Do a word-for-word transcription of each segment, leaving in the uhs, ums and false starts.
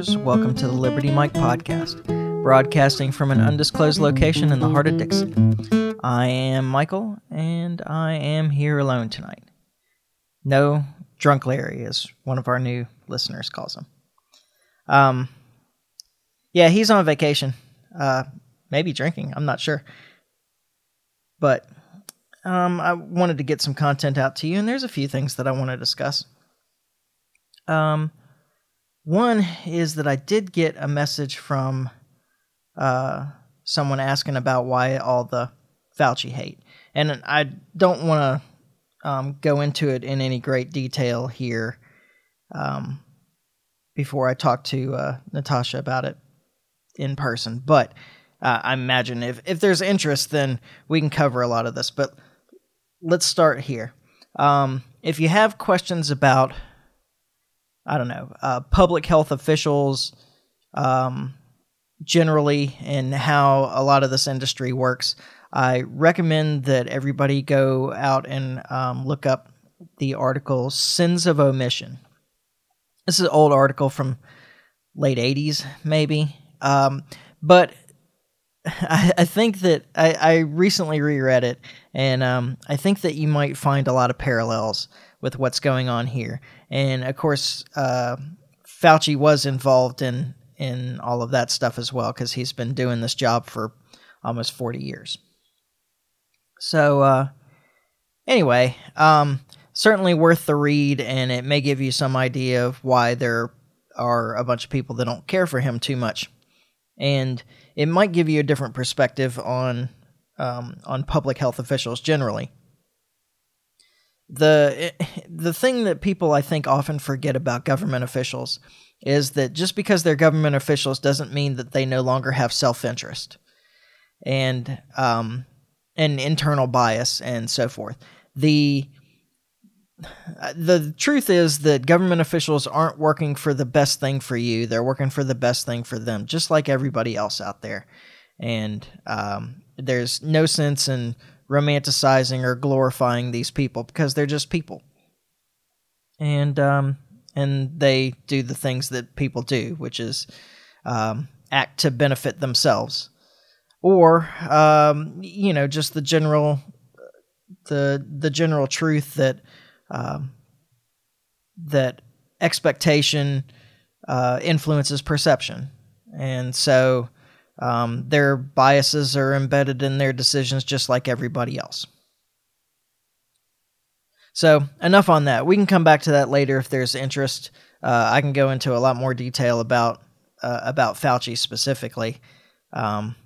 listeners. Welcome to the Liberty Mike podcast, broadcasting from an undisclosed location in the heart of Dixie. I am Michael, and I am here alone tonight. No, Drunk Larry, as one of our new listeners calls him. Um, yeah, he's on vacation. Uh, maybe drinking, I'm not sure. But um, I wanted to get some content out to you, and there's a few things that I want to discuss. Um, one is that I did get a message from uh, someone asking about why all the Fauci hate. And I don't want to um, go into it in any great detail here um, before I talk to uh, Natasha about it in person. But uh, I imagine if, if there's interest, then we can cover a lot of this. But let's start here. Um, if you have questions about I don't know, uh, public health officials um, generally and how a lot of this industry works, I recommend that everybody go out and um, look up the article Sins of Omission. This is an old article from late eighties, maybe. Um, but I, I think that I, I recently reread it, and um, I think that you might find a lot of parallels with what's going on here. And of course, uh, Fauci was involved in, in all of that stuff as well, because he's been doing this job for almost forty years. So uh, anyway, um, certainly worth the read, and it may give you some idea of why there are a bunch of people that don't care for him too much. And it might give you a different perspective on um, on public health officials generally. The the thing that people, I think, often forget about government officials is that just because they're government officials doesn't mean that they no longer have self-interest and um, and internal bias and so forth. The the truth is that government officials aren't working for the best thing for you. They're working for the best thing for them, just like everybody else out there. And um, there's no sense in romanticizing or glorifying these people because they're just people, and um, and they do the things that people do, which is um, act to benefit themselves, or um, you know, just the general the the general truth that um, that expectation uh, influences perception, and so. Um, their biases are embedded in their decisions just like everybody else. So, enough on that. We can come back to that later if there's interest. Uh, I can go into a lot more detail about uh, about Fauci specifically. Um,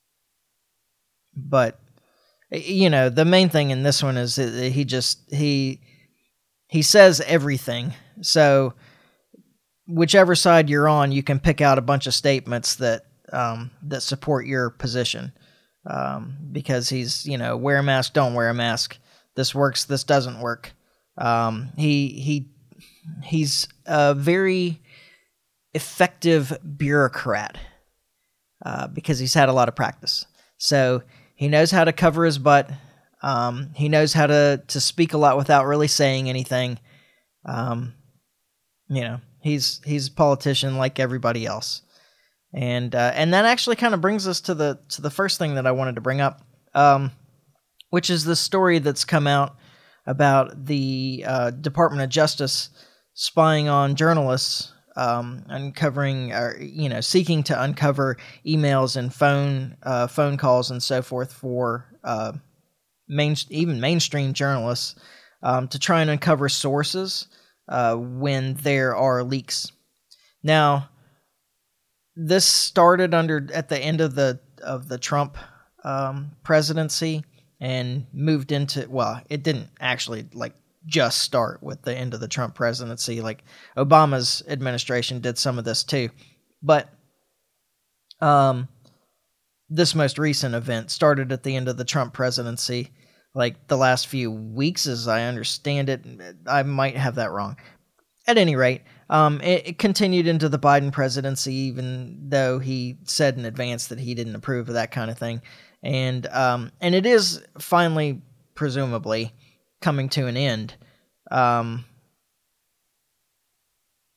but, you know, the main thing in this one is that he just, he, he says everything. So, whichever side you're on, you can pick out a bunch of statements that Um, that support your position, um, because he's, you know, wear a mask, don't wear a mask. This works, this doesn't work. Um, he he he's a very effective bureaucrat uh, because he's had a lot of practice. So he knows how to cover his butt. Um, he knows how to to speak a lot without really saying anything. Um, you know, he's he's a politician like everybody else. And uh, and that actually kind of brings us to the to the first thing that I wanted to bring up, um, which is the story that's come out about the uh, Department of Justice spying on journalists, um, uncovering, or, you know, seeking to uncover emails and phone uh, phone calls and so forth for uh, main even mainstream journalists um, to try and uncover sources uh, when there are leaks. Now, this started under at the end of the of the Trump um, presidency and moved into, well, it didn't actually like just start with the end of the Trump presidency. Like Obama's administration did some of this too, but um, this most recent event started at the end of the Trump presidency. Like the last few weeks, as I understand it, I might have that wrong. At any rate, um, it, it continued into the Biden presidency, even though he said in advance that he didn't approve of that kind of thing. And um, and it is finally, presumably, coming to an end. Um,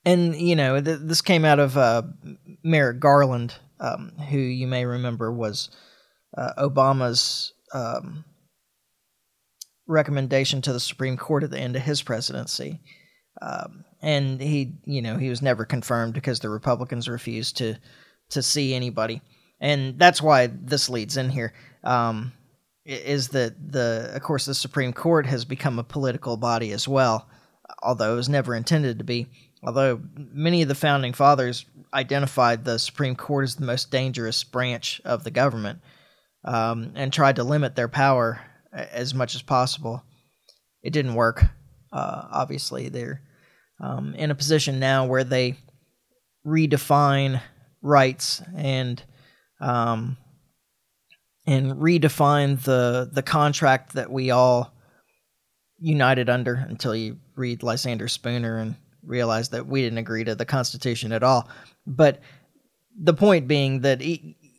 And, you know, th- this came out of uh, Merrick Garland, um, who you may remember was uh, Obama's um, recommendation to the Supreme Court at the end of his presidency. Um, and he, you know, he was never confirmed because the Republicans refused to to see anybody. And that's why this leads in here, um, is that, the, of course, the Supreme Court has become a political body as well, although it was never intended to be. Although many of the founding fathers identified the Supreme Court as the most dangerous branch of the government, um, and tried to limit their power as much as possible. It didn't work. Uh, obviously, they're um, in a position now where they redefine rights and um, and redefine the the contract that we all united under, until you read Lysander Spooner and realize that we didn't agree to the Constitution at all. But the point being that it,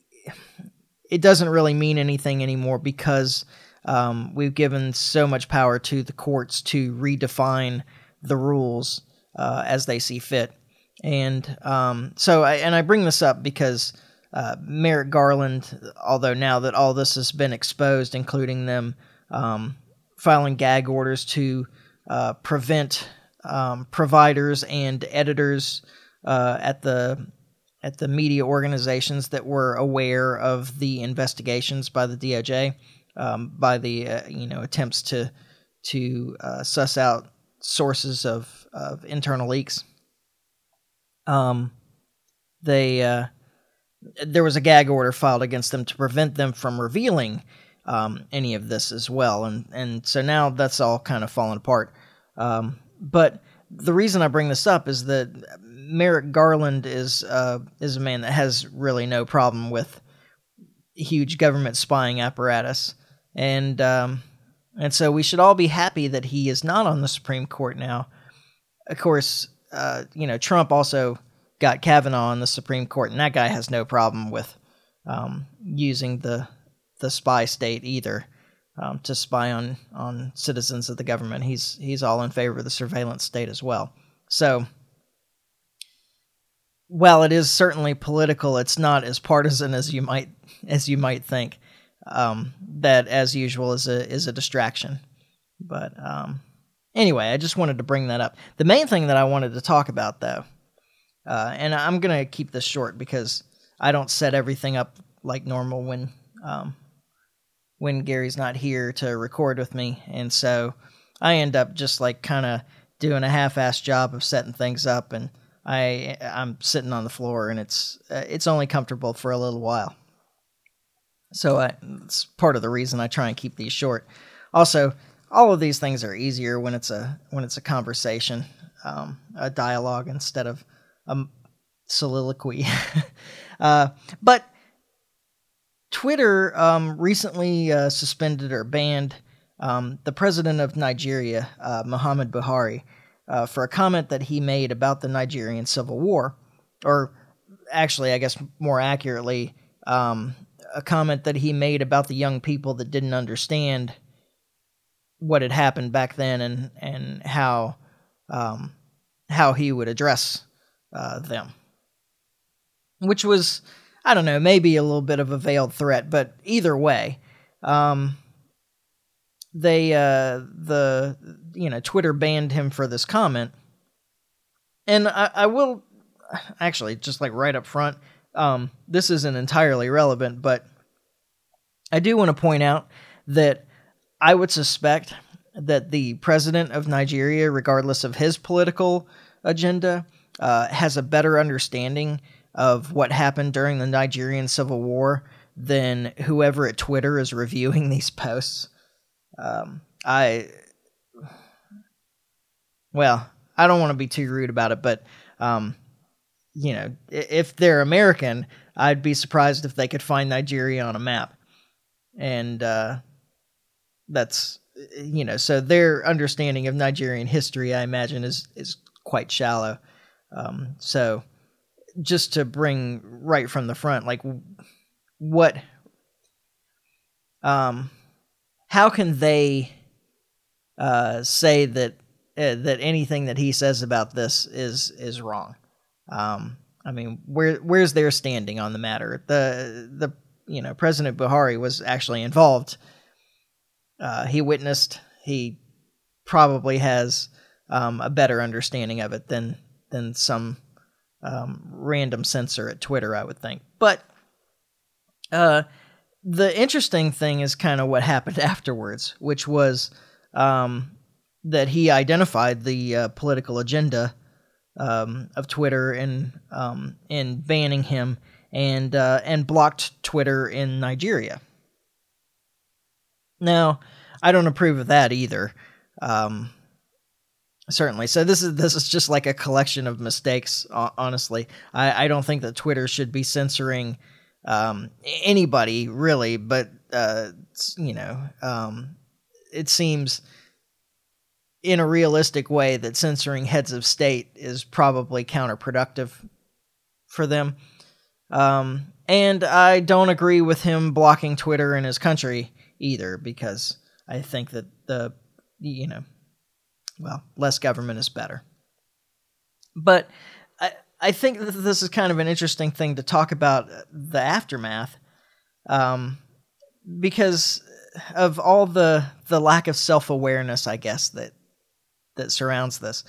it doesn't really mean anything anymore, because um, we've given so much power to the courts to redefine the rules uh, as they see fit. And um, so, I, and I bring this up because uh, Merrick Garland, although now that all this has been exposed, including them um, filing gag orders to uh, prevent Um, providers and editors uh, at the at the media organizations that were aware of the investigations by the D O J, um, by the uh, you know attempts to to uh, suss out sources of, of internal leaks. Um, they uh, there was a gag order filed against them to prevent them from revealing um, any of this as well, and and so now that's all kind of fallen apart. Um, But the reason I bring this up is that Merrick Garland is uh, is a man that has really no problem with huge government spying apparatus, and um, and so we should all be happy that he is not on the Supreme Court now. Of course, uh, you know, Trump also got Kavanaugh on the Supreme Court, and that guy has no problem with um, using the the spy state either. Um, to spy on, on citizens of the government. He's he's all in favor of the surveillance state as well. So, while it is certainly political, it's not as partisan as you might as you might think. Um, that, as usual, is a is a distraction. But um, anyway, I just wanted to bring that up. The main thing that I wanted to talk about, though, uh, and I'm going to keep this short because I don't set everything up like normal when. Um, when Gary's not here to record with me, and so I end up just like kind of doing a half-assed job of setting things up, and I I'm sitting on the floor, and it's uh, it's only comfortable for a little while. So I, it's part of the reason I try and keep these short. Also, all of these things are easier when it's a when it's a conversation, um, a dialogue instead of a soliloquy. uh, but. Twitter um, recently uh, suspended or banned um, the president of Nigeria, uh, Muhammad Buhari, uh, for a comment that he made about the Nigerian Civil War. Or actually, I guess more accurately, um, a comment that he made about the young people that didn't understand what had happened back then, and, and how, um, how he would address uh, them. Which was... I don't know, maybe a little bit of a veiled threat, but either way, um, they, uh, the, you know, Twitter banned him for this comment. And I, I will, actually, just like right up front, um, this isn't entirely relevant, but I do want to point out that I would suspect that the president of Nigeria, regardless of his political agenda, uh, has a better understanding of what happened during the Nigerian Civil War than whoever at Twitter is reviewing these posts. Um, I, well, I don't want to be too rude about it, but, um, you know, if they're American, I'd be surprised if they could find Nigeria on a map. And uh, that's, you know, so their understanding of Nigerian history, I imagine, is, is quite shallow. Um, so... Just to bring right from the front, like what, um, how can they uh, say that uh, that anything that he says about this is is wrong. Um, I mean, where where's their standing on the matter? The the you know President Buhari was actually involved. Uh, he witnessed. He probably has um, a better understanding of it than than some um, random censor at Twitter, I would think. But uh, the interesting thing is kind of what happened afterwards, which was um, that he identified the uh, political agenda um, of Twitter and um, in banning him and uh, and blocked Twitter in Nigeria. Now, I don't approve of that either. Um, certainly. So this is this is just like a collection of mistakes. Honestly, I, I don't think that Twitter should be censoring um, anybody really, but uh, you know, um, it seems in a realistic way that censoring heads of state is probably counterproductive for them. Um, and I don't agree with him blocking Twitter in his country either, because I think that the, you know, well, less government is better. But I, I think that this is kind of an interesting thing to talk about the aftermath, um, because of all the the lack of self-awareness, I guess, that that surrounds this.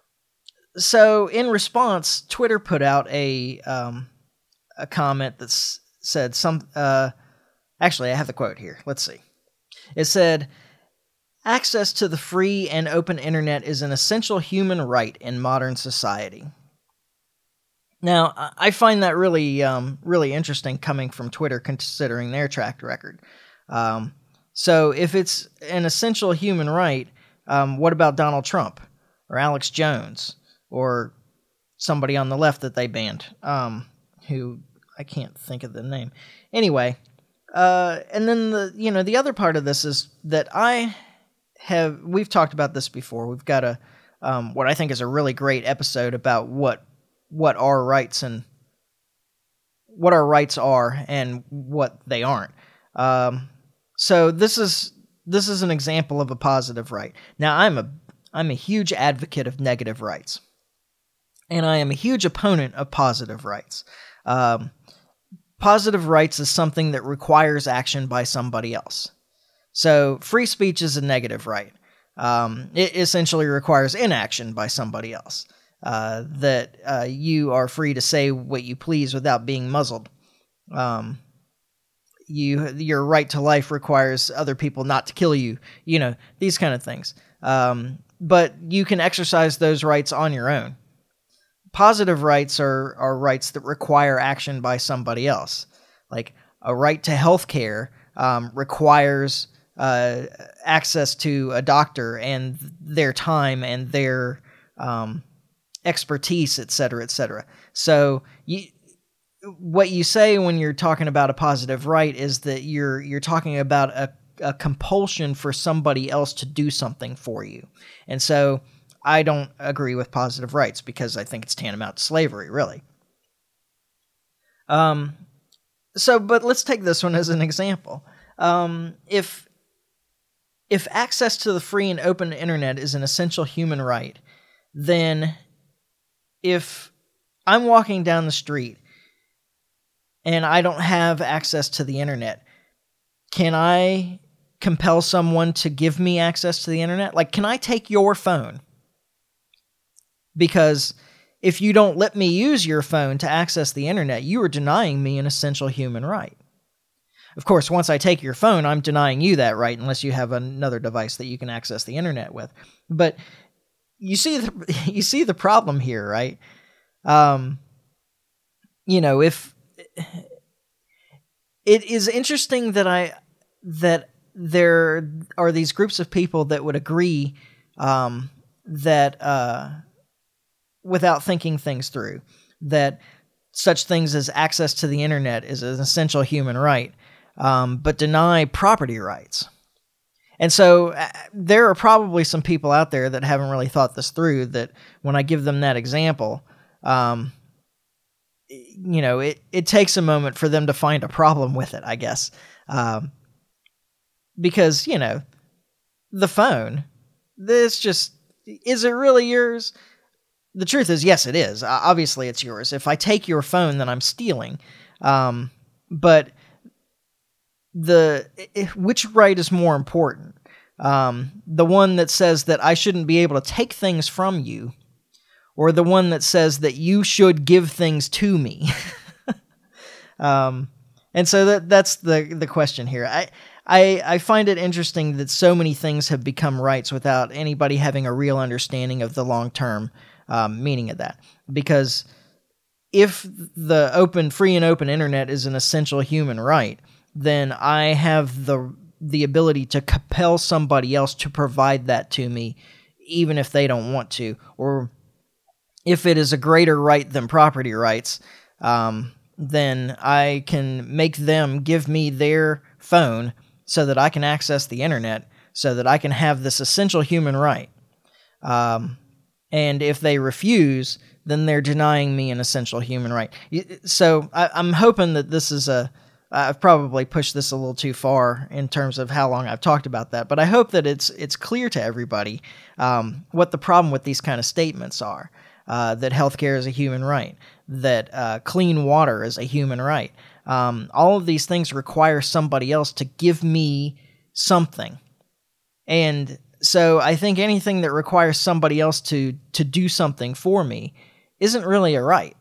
So in response, Twitter put out a um, a comment that said some. Uh, actually, I have the quote here. Let's see. It said, "Access to the free and open internet is an essential human right in modern society." Now, I find that really, um, really interesting coming from Twitter, considering their track record. Um, so, if it's an essential human right, um, what about Donald Trump or Alex Jones or somebody on the left that they banned, um, who I can't think of the name. Anyway. Uh, and then the you know the other part of this is that I have we've talked about this before. We've got a um, what I think is a really great episode about what what our rights and what our rights are and what they aren't. Um, so this is this is an example of a positive right. Now I'm a I'm a huge advocate of negative rights, and I am a huge opponent of positive rights. Um, Positive rights is something that requires action by somebody else. So free speech is a negative right. Um, it essentially requires inaction by somebody else. Uh, that uh, you are free to say what you please without being muzzled. Um, you your right to life requires other people not to kill you. You know, these kind of things. Um, but you can exercise those rights on your own. Positive rights are, are rights that require action by somebody else. Like a right to health care um, requires uh, access to a doctor and their time and their um, expertise, et cetera, et cetera. So you, what you say when you're talking about a positive right is that you're you're talking about a, a compulsion for somebody else to do something for you. And so I don't agree with positive rights because I think it's tantamount to slavery, really. Um, so, but let's take this one as an example. Um, if if access to the free and open internet is an essential human right, then if I'm walking down the street and I don't have access to the internet, can I compel someone to give me access to the internet? Like, can I take your phone? Because if you don't let me use your phone to access the internet, you are denying me an essential human right. Of course, once I take your phone, I'm denying you that right unless you have another device that you can access the internet with. But you see the you see the problem here, right? Um, you know, if it is interesting that I that there are these groups of people that would agree um, that. Uh, without thinking things through, that such things as access to the internet is an essential human right, um, but deny property rights. And so uh, there are probably some people out there that haven't really thought this through, that when I give them that example, um, you know, it, it takes a moment for them to find a problem with it, I guess. Um, because, you know, the phone, it's just... is it really yours? The truth is, yes, it is. Uh, obviously, it's yours. If I take your phone, then I'm stealing. Um, but the if, which right is more important? Um, the one that says that I shouldn't be able to take things from you, or the one that says that you should give things to me? um, and so that that's the the question here. I, I I find it interesting that so many things have become rights without anybody having a real understanding of the long-term um, meaning of that. Because if the open, free and open internet is an essential human right, then I have the the ability to compel somebody else to provide that to me, even if they don't want to, or if it is a greater right than property rights, um, then I can make them give me their phone so that I can access the internet, so that I can have this essential human right. Um, and if they refuse, then they're denying me an essential human right. So I, I'm hoping that this is a I've probably pushed this a little too far in terms of how long I've talked about that, but I hope that it's it's clear to everybody um, what the problem with these kind of statements are. Uh, that healthcare is a human right, that uh, clean water is a human right. Um, all of these things require somebody else to give me something. And so I think anything that requires somebody else to to do something for me isn't really a right.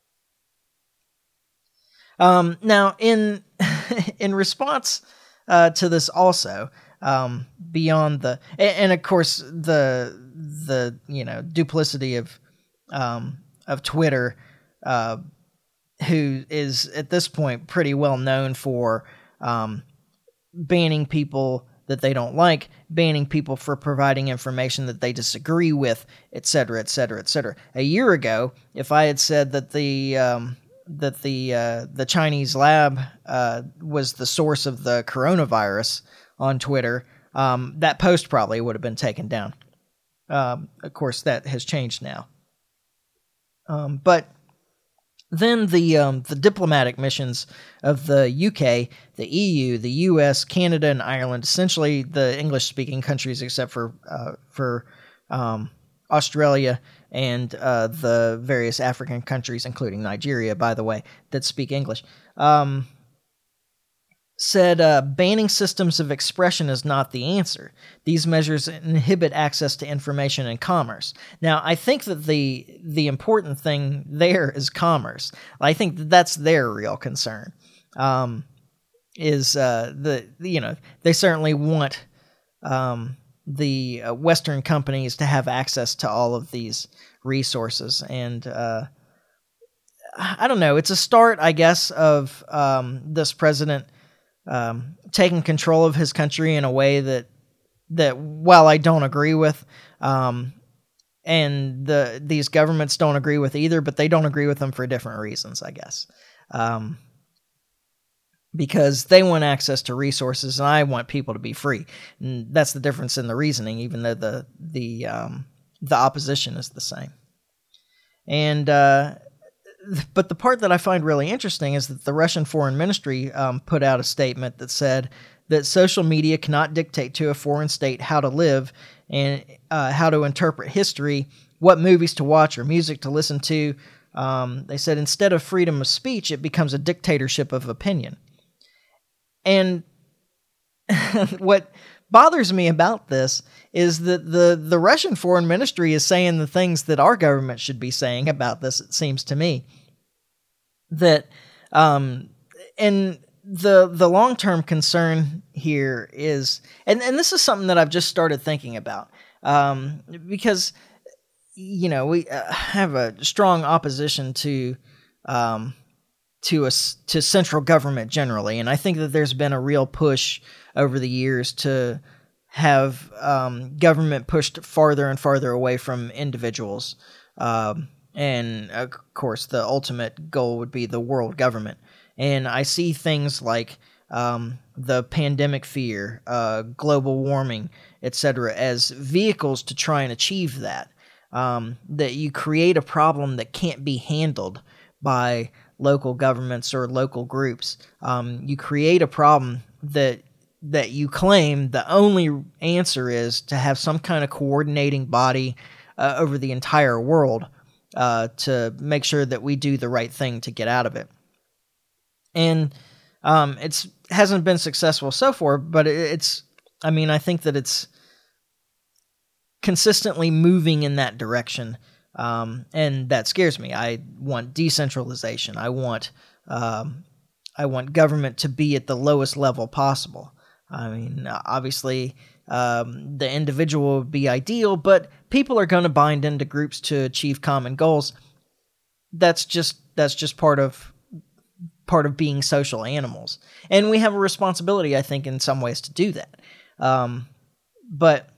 Um, now, in in response uh, to this, also um, beyond the and, and of course the the you know duplicity of um, of Twitter, uh, who is at this point pretty well known for um, banning people that they don't like, banning people for providing information that they disagree with, et cetera, et cetera, et cetera. A year ago, if I had said that the um, that the uh, the Chinese lab uh, was the source of the coronavirus on Twitter, um, that post probably would have been taken down. Um, of course, that has changed now. Um, but then the um, the diplomatic missions of the U K, the E U, the U S, Canada, and Ireland, essentially the English-speaking countries except for uh, for um, Australia and uh, the various African countries, including Nigeria, by the way, that speak English, um, said uh, banning systems of expression is not the answer. These measures inhibit access to information and commerce. Now, I think that the the important thing there is commerce. I think that that's their real concern. Um, is uh, the you know they certainly want um, the uh, Western companies to have access to all of these resources, and uh, I don't know. It's a start, I guess, of um, this president Um, taking control of his country in a way that, that while I don't agree with, um, and the these governments don't agree with either, but they don't agree with them for different reasons, I guess. Um, because they want access to resources, and I want people to be free. And that's the difference in the reasoning, even though the the um, the opposition is the same. And uh, But the part that I find really interesting is that the Russian Foreign Ministry um, put out a statement that said that social media cannot dictate to a foreign state how to live and uh, how to interpret history, what movies to watch or music to listen to. Um, they said instead of freedom of speech, it becomes a dictatorship of opinion. And what bothers me about this is that the, the Russian Foreign Ministry is saying the things that our government should be saying about this, it seems to me. That, um, and the the long-term concern here is, and, and this is something that I've just started thinking about, um, because, you know, we uh, have a strong opposition to um, to a, to central government generally, and I think that there's been a real push over the years to have um, government pushed farther and farther away from individuals. Um, and, of course, the ultimate goal would be the world government. And I see things like um, the pandemic fear, uh, global warming, et cetera, as vehicles to try and achieve that. Um, that you create a problem that can't be handled by local governments or local groups. Um, you create a problem that that you claim, the only answer is to have some kind of coordinating body uh, over the entire world uh, to make sure that we do the right thing to get out of it. And um, it's hasn't been successful so far, but it's, I mean, I think that it's consistently moving in that direction, um, and that scares me. I want decentralization. I want um, I want government to be at the lowest level possible. I mean, obviously, um, the individual would be ideal, but people are going to bind into groups to achieve common goals. That's just that's just part of part of being social animals, and we have a responsibility, I think, in some ways to do that. Um, but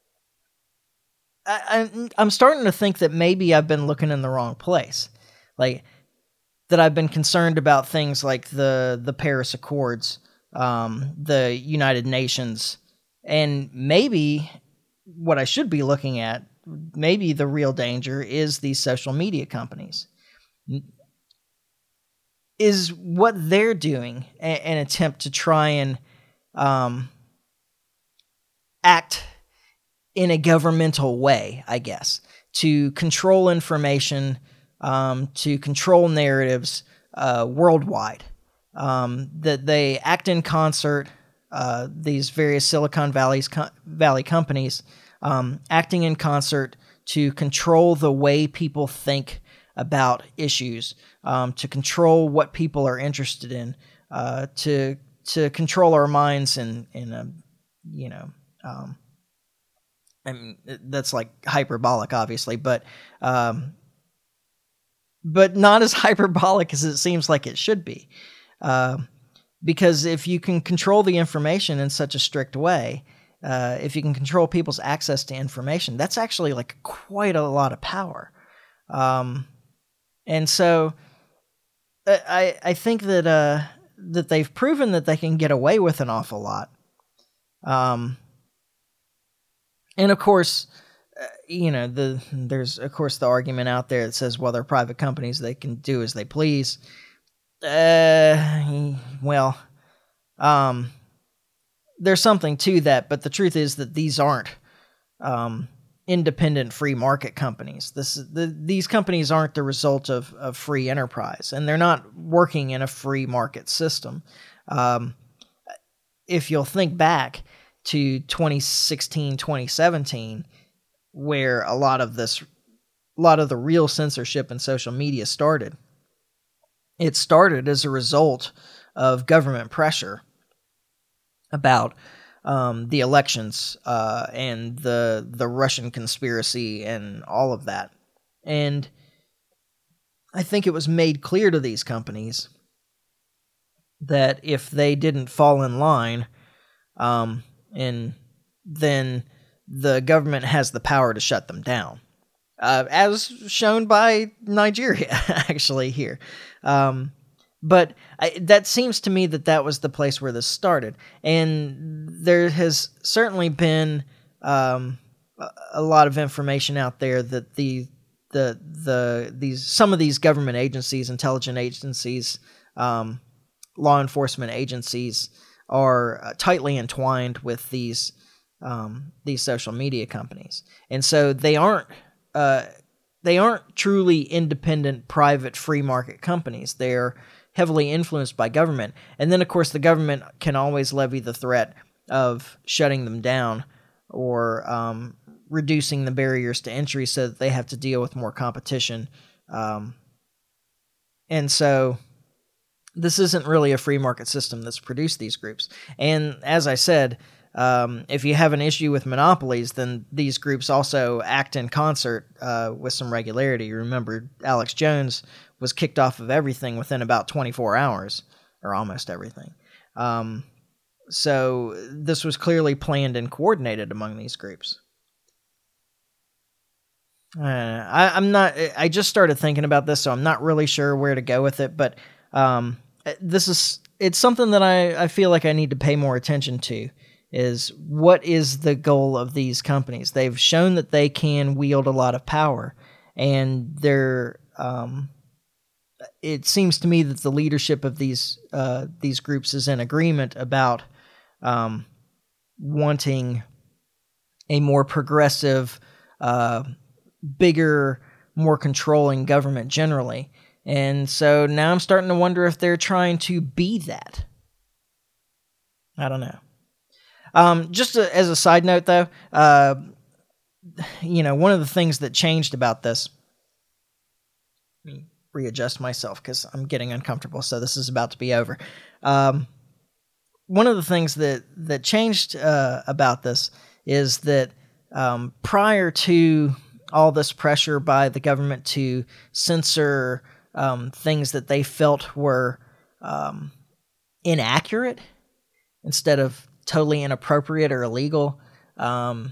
I, I, I'm starting to think that maybe I've been looking in the wrong place, like that I've been concerned about things like the the Paris Accords, um, the United Nations, and maybe what I should be looking at, maybe the real danger is these social media companies. Is what they're doing a, an attempt to try and um, act in a governmental way, I guess, to control information, um, to control narratives uh, worldwide, um, that they act in concert, uh, these various Silicon Valley's co- Valley companies um, acting in concert to control the way people think about issues, um, to control what people are interested in, uh, to to control our minds in in a you know, um, I mean that's like hyperbolic, obviously, but um, but not as hyperbolic as it seems like it should be, uh, because if you can control the information in such a strict way, uh, if you can control people's access to information, that's actually like quite a lot of power. Um, And so, I I think that uh, that they've proven that they can get away with an awful lot. Um, and of course, uh, you know, the there's of course the argument out there that says, well, they're private companies; they can do as they please. Uh, well, um, there's something to that, but the truth is that these aren't um, independent free market companies. This the, these companies aren't the result of, of free enterprise, and they're not working in a free market system. Um, if you'll think back to twenty sixteen, twenty seventeen, where a lot of this, a lot of the real censorship in social media started, it started as a result of government pressure about Um, the elections uh, and the the Russian conspiracy and all of that. And I think it was made clear to these companies that if they didn't fall in line, um, and then the government has the power to shut them down, uh, as shown by Nigeria, actually, here. Um, But I, that seems to me that that was the place where this started. And there has certainly been um, a, a lot of information out there that the the the these some of these government agencies, intelligence agencies, um, law enforcement agencies are uh, tightly entwined with these um, these social media companies, and so they aren't uh, they aren't truly independent, private, free market companies. They're heavily influenced by government. And then, of course, the government can always levy the threat of shutting them down or um, reducing the barriers to entry so that they have to deal with more competition. Um, and so this isn't really a free market system that's produced these groups. And as I said, um, if you have an issue with monopolies, then these groups also act in concert uh, with some regularity. Remember, Alex Jones was kicked off of everything within about twenty-four hours, or almost everything. Um, so this was clearly planned and coordinated among these groups. Uh, I, I'm not. I just started thinking about this, so I'm not really sure where to go with it. But um, this is it's something that I, I feel like I need to pay more attention to. Is what is the goal of these companies? They've shown that they can wield a lot of power, and they're. Um, it seems to me that the leadership of these uh, these groups is in agreement about um, wanting a more progressive, uh, bigger, more controlling government generally. And so now I'm starting to wonder if they're trying to be that. I don't know. Um, just a, as a side note, though, uh, you know, one of the things that changed about this, let me readjust myself because I'm getting uncomfortable, so this is about to be over. Um, one of the things that, that changed uh, about this is that um, prior to all this pressure by the government to censor um, things that they felt were um, inaccurate instead of totally inappropriate or illegal, um,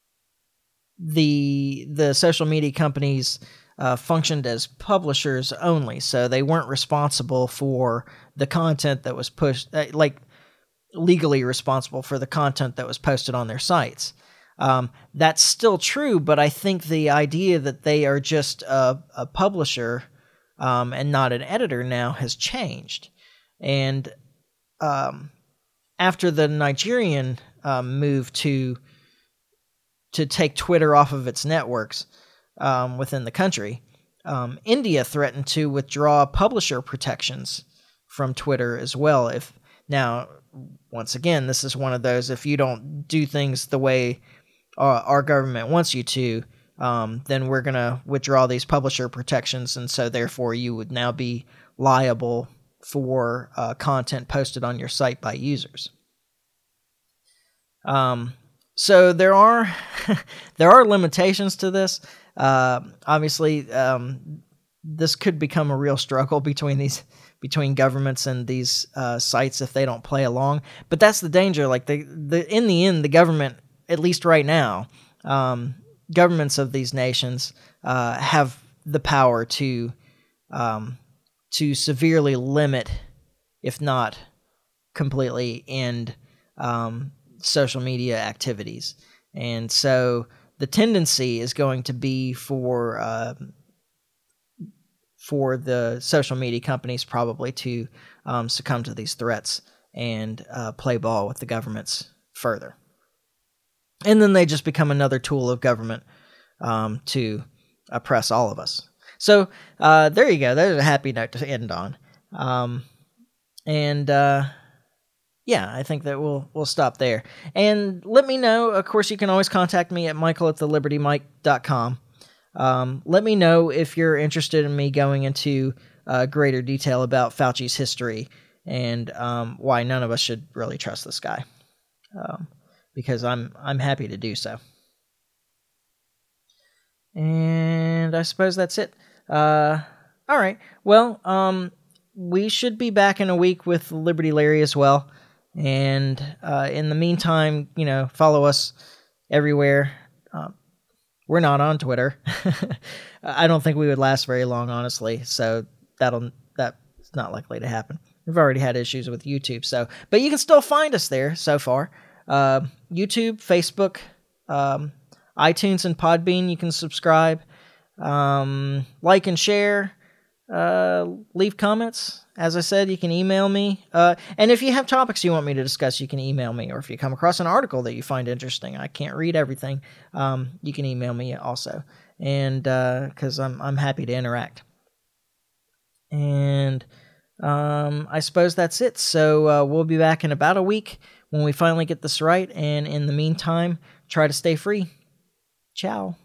the the social media companies uh, functioned as publishers only, so they weren't responsible for the content that was pushed, uh, like legally responsible for the content that was posted on their sites. Um, that's still true, but I think the idea that they are just a, a publisher um, and not an editor now has changed. And um, after the Nigerian um, move to to take Twitter off of its networks um, within the country, um, India threatened to withdraw publisher protections from Twitter as well. If now, once again, this is one of those, if you don't do things the way uh, our government wants you to, um, then we're going to withdraw these publisher protections, and so therefore you would now be liable for uh, content posted on your site by users. Um, so there are there are limitations to this. Uh, obviously, um, this could become a real struggle between these between governments and these uh, sites if they don't play along. But that's the danger. Like the the in the end, the government, at least right now, um, governments of these nations uh, have the power to um, to severely limit, if not completely end, um, social media activities. And so the tendency is going to be for uh, for the social media companies probably to um, succumb to these threats and uh, play ball with the governments further. And then they just become another tool of government um, to oppress all of us. So uh, there you go. There's a happy note to end on. Um, and uh, yeah, I think that we'll we'll stop there. And let me know. Of course, you can always contact me at michael at the liberty mike dot com. Um, let me know if you're interested in me going into uh, greater detail about Fauci's history and um, why none of us should really trust this guy. Um, because I'm I'm happy to do so. And I suppose that's it. Uh, all right. Well, um, we should be back in a week with Liberty Larry as well. And uh, in the meantime, you know, follow us everywhere. Uh, we're not on Twitter. I don't think we would last very long, honestly. So that'll that's not likely to happen. We've already had issues with YouTube. So, but you can still find us there so far. Uh, YouTube, Facebook, um, iTunes, and Podbean. You can subscribe, um, like and share, uh, leave comments. As I said, you can email me. Uh, and if you have topics you want me to discuss, you can email me. Or if you come across an article that you find interesting, I can't read everything, um, you can email me also. And because uh, I'm I'm happy to interact. And um, I suppose that's it. So uh, we'll be back in about a week when we finally get this right. And in the meantime, try to stay free. Ciao.